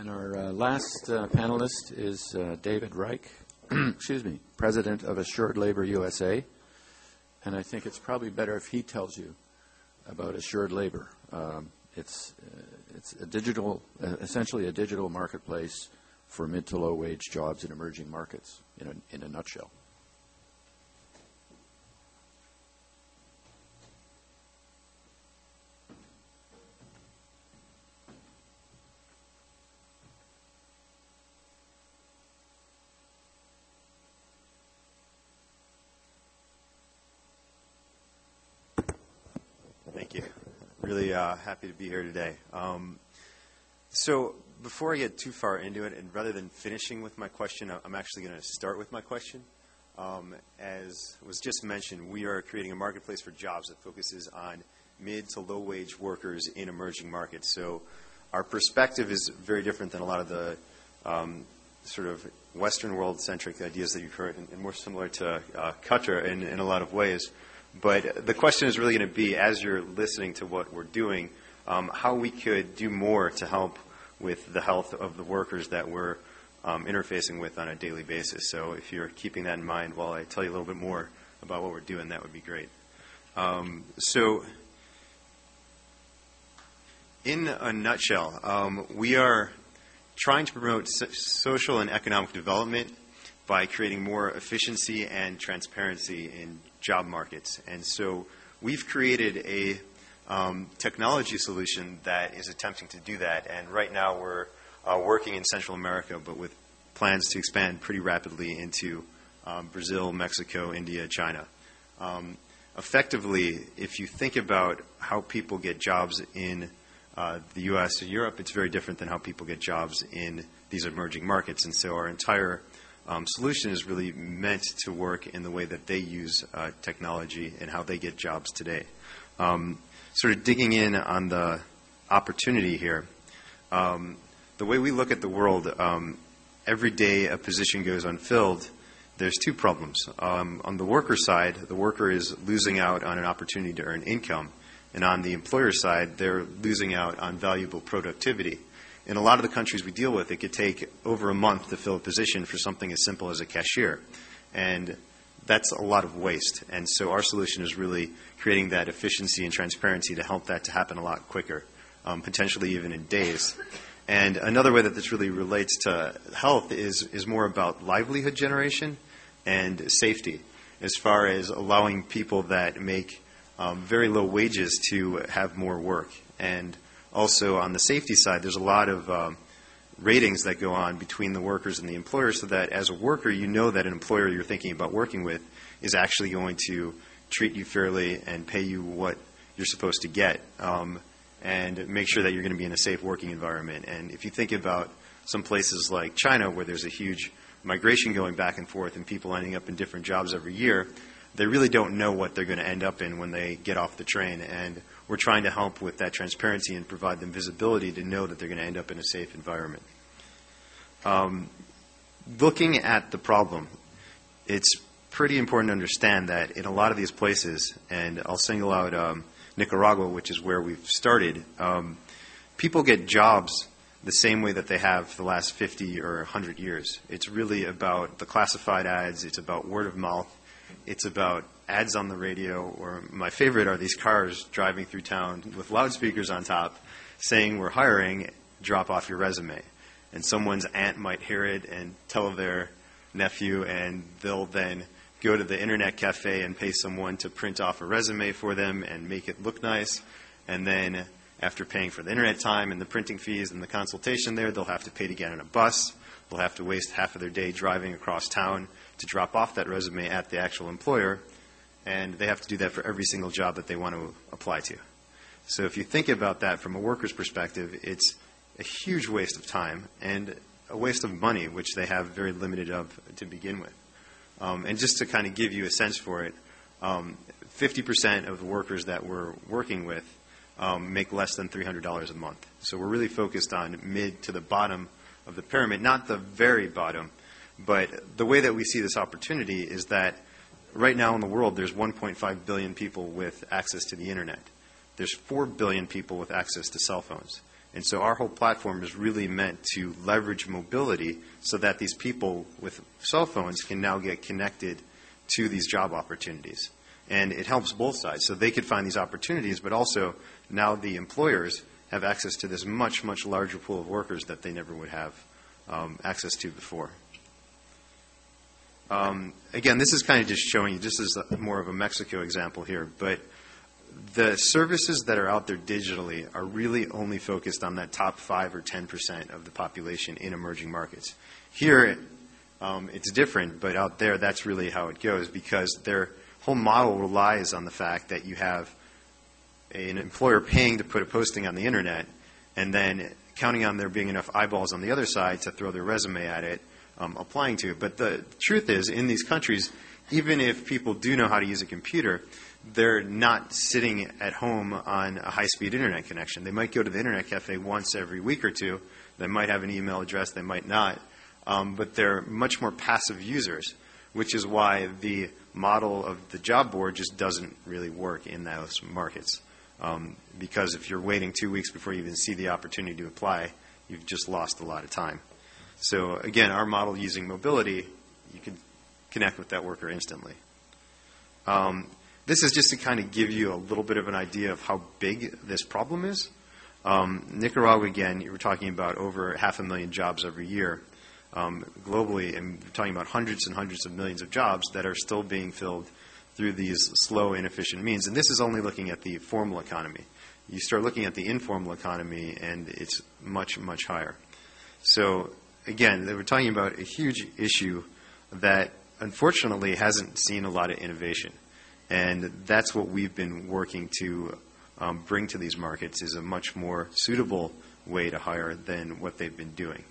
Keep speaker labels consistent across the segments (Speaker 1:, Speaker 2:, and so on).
Speaker 1: And our last panelist is David Reich, excuse me, president of Assured Labor USA. And I think it's probably better if he tells you about Assured Labor. It's a digital, essentially a digital marketplace for mid to low wage jobs in emerging markets, in a nutshell.
Speaker 2: Thank you. Really happy to be here today. So before I get too far into it, and rather than finishing with my question, I'm actually going to start with my question. As was just mentioned, we are creating a marketplace for jobs that focuses on mid to low wage workers in emerging markets. So our perspective is very different than a lot of the sort of Western world-centric ideas that you've heard, and more similar to Qatar in a lot of ways. But the question is really going to be, as you're listening to what we're doing, how we could do more to help with the health of the workers that we're interfacing with on a daily basis. So if you're keeping that in mind while I tell you a little bit more about what we're doing, that would be great. So in a nutshell, we are trying to promote social and economic development by creating more efficiency and transparency in job markets. And so we've created a technology solution that is attempting to do that. And right now we're working in Central America, but with plans to expand pretty rapidly into Brazil, Mexico, India, China. Effectively, if you think about how people get jobs in the U.S. or Europe, it's very different than how people get jobs in these emerging markets. And so our entire solution is really meant to work in the way that they use technology and how they get jobs today. Sort of digging in on the opportunity here, the way we look at the world, every day a position goes unfilled, there's two problems. On the worker side, the worker is losing out on an opportunity to earn income. And on the employer side, they're losing out on valuable productivity. In a lot of the countries we deal with, it could take over a month to fill a position for something as simple as a cashier. And that's a lot of waste. And so our solution is really creating that efficiency and transparency to help that to happen a lot quicker, potentially even in days. And another way that this really relates to health is more about livelihood generation and safety, as far as allowing people that make very low wages to have more work. And also on the safety side, there's a lot of ratings that go on between the workers and the employers, so that as a worker, you know that an employer you're thinking about working with is actually going to treat you fairly and pay you what you're supposed to get, and make sure that you're going to be in a safe working environment. And if you think about some places like China, where there's a huge migration going back and forth and people ending up in different jobs every year, they really don't know what they're going to end up in when they get off the train. And we're trying to help with that transparency and provide them visibility to know that they're going to end up in a safe environment. Looking at the problem, it's pretty important to understand that in a lot of these places, and I'll single out Nicaragua, which is where we've started, people get jobs the same way that they have for the last 50 or 100 years. It's really about the classified ads. It's about word of mouth. It's about ads on the radio, or my favorite are these cars driving through town with loudspeakers on top saying, "We're hiring, drop off your resume." And someone's aunt might hear it and tell their nephew, and they'll then go to the internet cafe and pay someone to print off a resume for them and make it look nice. And then after paying for the internet time and the printing fees and the consultation there, they'll have to pay to get on a bus. They'll have to waste half of their day driving across town to drop off that resume at the actual employer. And they have to do that for every single job that they want to apply to. So if you think about that from a worker's perspective, it's a huge waste of time and a waste of money, which they have very limited of to begin with. And just to kind of give you a sense for it, 50% of the workers that we're working with make less than $300 a month. So we're really focused on mid to the bottom of the pyramid, not the very bottom. But the way that we see this opportunity is that right now in the world, there's 1.5 billion people with access to the internet. There's 4 billion people with access to cell phones. And so our whole platform is really meant to leverage mobility so that these people with cell phones can now get connected to these job opportunities. And it helps both sides. So they could find these opportunities, but also now the employers have access to this much, much larger pool of workers that they never would have access to before. Again, this is kind of just showing you, this is more of a Mexico example here, but the services that are out there digitally are really only focused on that top 5 or 10% of the population in emerging markets. Here, it's different, but out there, that's really how it goes, because their whole model relies on the fact that you have an employer paying to put a posting on the internet and then counting on there being enough eyeballs on the other side to throw their resume at it, applying to it. But the truth is, in these countries, even if people do know how to use a computer, they're not sitting at home on a high-speed internet connection. They might go to the internet cafe once every week or two. They might have an email address. They might not. But they're much more passive users, which is why the model of the job board just doesn't really work in those markets. Because if you're waiting 2 weeks before you even see the opportunity to apply, you've just lost a lot of time. So again, our model using mobility, you can connect with that worker instantly. This is just to kind of give you a little bit of an idea of how big this problem is. Nicaragua, again, you were talking about over 500,000 jobs every year globally, and we're talking about hundreds and hundreds of millions of jobs that are still being filled through these slow, inefficient means. And this is only looking at the formal economy. You start looking at the informal economy, and it's much, much higher. So again, we're talking about a huge issue that unfortunately hasn't seen a lot of innovation. And that's what we've been working to bring to these markets, is a much more suitable way to hire than what they've been doing.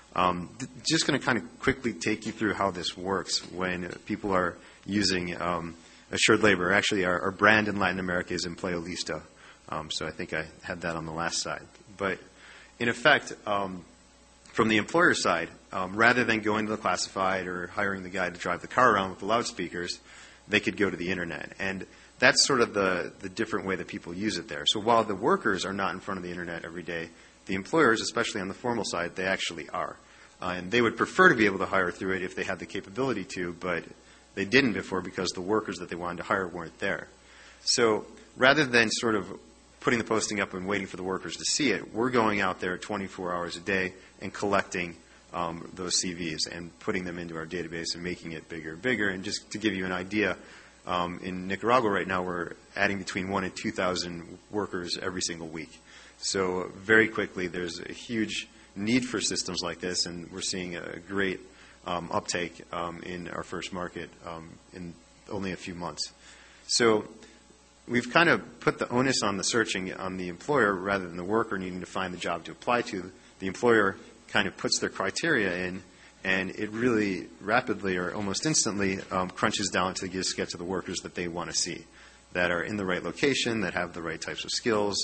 Speaker 2: Just going to kind of quickly take you through how this works when people are using assured labor. Actually, our brand in Latin America is Empleo Listo. So I think I had that on the last slide. But in effect, from the employer side, rather than going to the classified or hiring the guy to drive the car around with the loudspeakers, they could go to the internet. And that's sort of the different way that people use it there. So while the workers are not in front of the internet every day, the employers, especially on the formal side, they actually are. And they would prefer to be able to hire through it if they had the capability to, but they didn't before because the workers that they wanted to hire weren't there. So rather than sort of putting the posting up and waiting for the workers to see it, we're going out there 24 hours a day and collecting those CVs and putting them into our database and making it bigger and bigger. And just to give you an idea, in Nicaragua right now we're adding between 1,000 and 2,000 workers every single week. So very quickly there's a huge need for systems like this, and we're seeing a great uptake in our first market in only a few months. So we've kind of put the onus on the searching on the employer rather than the worker needing to find the job to apply to. The employer kind of puts their criteria in, and it really rapidly or almost instantly crunches down to just get to the workers that they want to see, that are in the right location, that have the right types of skills,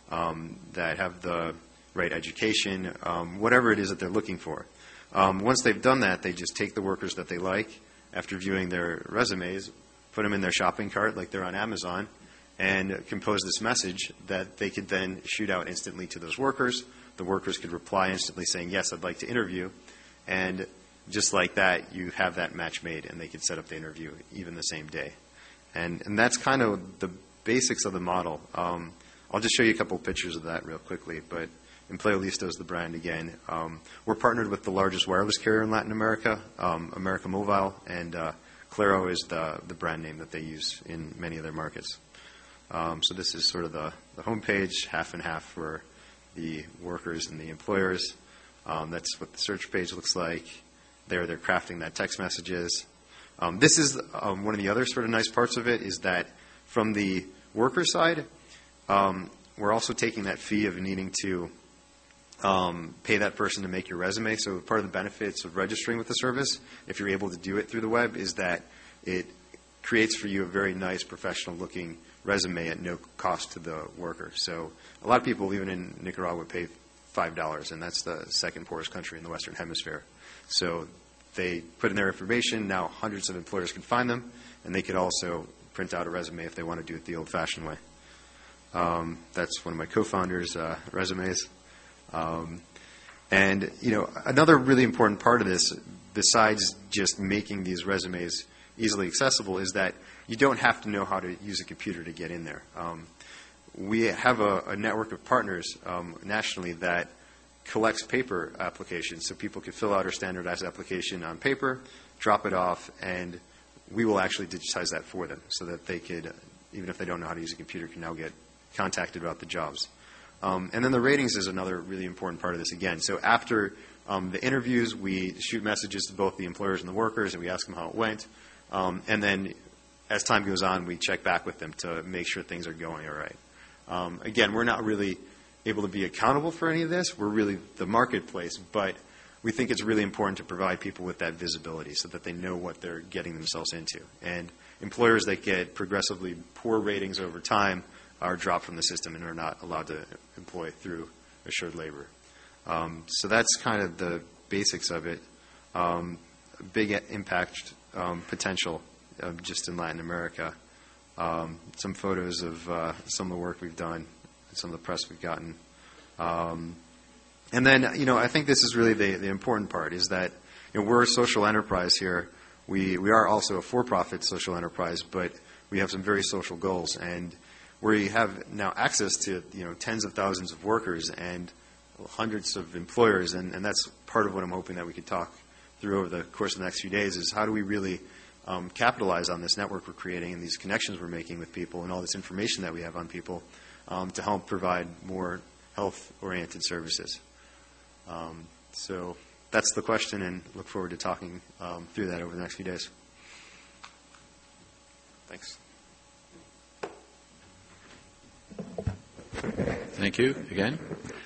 Speaker 2: that have the right education, whatever it is that they're looking for. Once they've done that, they just take the workers that they like after viewing their resumes, put them in their shopping cart like they're on Amazon, and compose this message that they could then shoot out instantly to those workers. The workers could reply instantly saying, yes, I'd like to interview. And just like that, you have that match made, and they could set up the interview even the same day. And that's kind of the basics of the model. I'll just show you a couple of pictures of that real quickly, but Empleo Listo is the brand again. We're partnered with the largest wireless carrier in Latin America, América Móvil, and Claro is the brand name that they use in many of their markets. So this is sort of the homepage, half and half for the workers and the employers. That's what the search page looks like. They're crafting that text messages. This is one of the other sort of nice parts of it, is that from the worker side, we're also taking that fee of needing to pay that person to make your resume. So part of the benefits of registering with the service, if you're able to do it through the web, is that it creates for you a very nice professional-looking resume at no cost to the worker. So a lot of people, even in Nicaragua, pay $5, and that's the second poorest country in the Western Hemisphere. So they put in their information. Now hundreds of employers can find them, and they could also print out a resume if they want to do it the old-fashioned way. That's one of my co-founders' resumes. And another really important part of this, besides just making these resumes easily accessible, is that you don't have to know how to use a computer to get in there. We have a network of partners nationally that collects paper applications, so people can fill out our standardized application on paper, drop it off, and we will actually digitize that for them so that they could, even if they don't know how to use a computer, can now get contacted about the jobs. And then the ratings is another really important part of this again. So after the interviews, we shoot messages to both the employers and the workers, and we ask them how it went. And then as time goes on, we check back with them to make sure things are going all right. Again, we're not really able to be accountable for any of this. We're really the marketplace, but we think it's really important to provide people with that visibility so that they know what they're getting themselves into. And employers that get progressively poor ratings over time are dropped from the system and are not allowed to employ through assured labor. So that's kind of the basics of it. Big impact potential just in Latin America. Some photos of some of the work we've done, some of the press we've gotten. And then, I think this is really the important part, is that we're a social enterprise here. We are also a for-profit social enterprise, but we have some very social goals. And we have now access to tens of thousands of workers and hundreds of employers, and that's part of what I'm hoping that we could talk through over the course of the next few days, is how do we really capitalize on this network we're creating and these connections we're making with people and all this information that we have on people to help provide more health-oriented services. So that's the question, and look forward to talking through that over the next few days. Thanks.
Speaker 1: Thank you again.